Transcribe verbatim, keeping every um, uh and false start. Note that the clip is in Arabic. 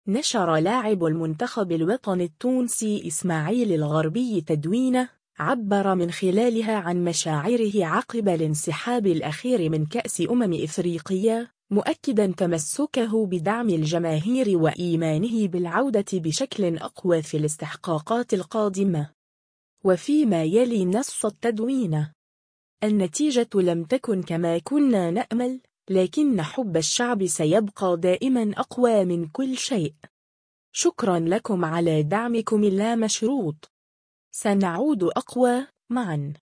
نشر لاعب المنتخب الوطني التونسي إسماعيل الغربي تدوينة عبر من خلالها عن مشاعره عقب الانسحاب الأخير من كأس أمم إفريقيا، مؤكداً تمسكه بدعم الجماهير وإيمانه بالعودة بشكل أقوى في الاستحقاقات القادمة. وفيما يلي نص التدوينة: النتيجة لم تكن كما كنا نأمل، لكن حب الشعب سيبقى دائما أقوى من كل شيء. شكرا لكم على دعمكم اللامشروط. سنعود أقوى معا.